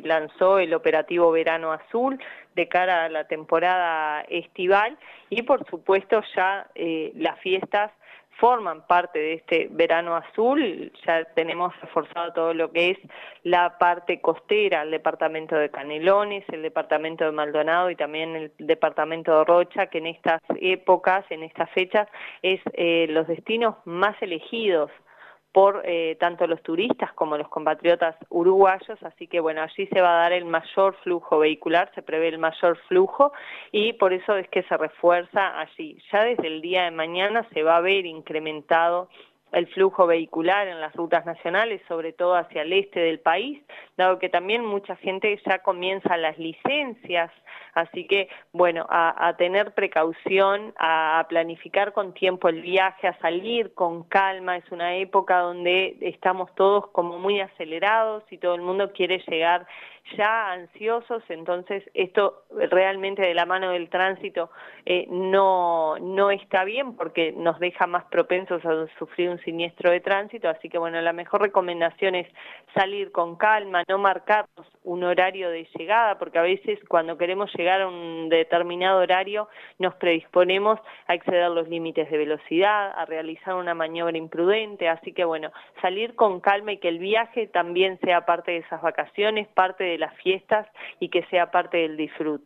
lanzó el operativo Verano Azul de cara a la temporada estival y por supuesto ya las fiestas forman parte de este verano azul. Ya tenemos reforzado todo lo que es la parte costera, el departamento de Canelones, el departamento de Maldonado y también el departamento de Rocha, que en estas épocas, en estas fechas, es los destinos más elegidos por tanto los turistas como los compatriotas uruguayos, así que bueno, allí se va a dar el mayor flujo vehicular, se prevé el mayor flujo y por eso es que se refuerza allí. Ya desde el día de mañana se va a ver incrementado el flujo vehicular en las rutas nacionales, sobre todo hacia el este del país, dado que también mucha gente ya comienza las licencias, así que bueno, a tener precaución, a planificar con tiempo el viaje, a salir con calma. Es una época donde estamos todos como muy acelerados y todo el mundo quiere llegar ya ansiosos, entonces esto realmente de la mano del tránsito no está bien porque nos deja más propensos a sufrir un siniestro de tránsito, así que bueno, la mejor recomendación es salir con calma, no marcarnos un horario de llegada, porque a veces cuando queremos llegar a un determinado horario nos predisponemos a exceder los límites de velocidad, a realizar una maniobra imprudente, así que bueno, salir con calma y que el viaje también sea parte de esas vacaciones, parte de las fiestas y que sea parte del disfrute.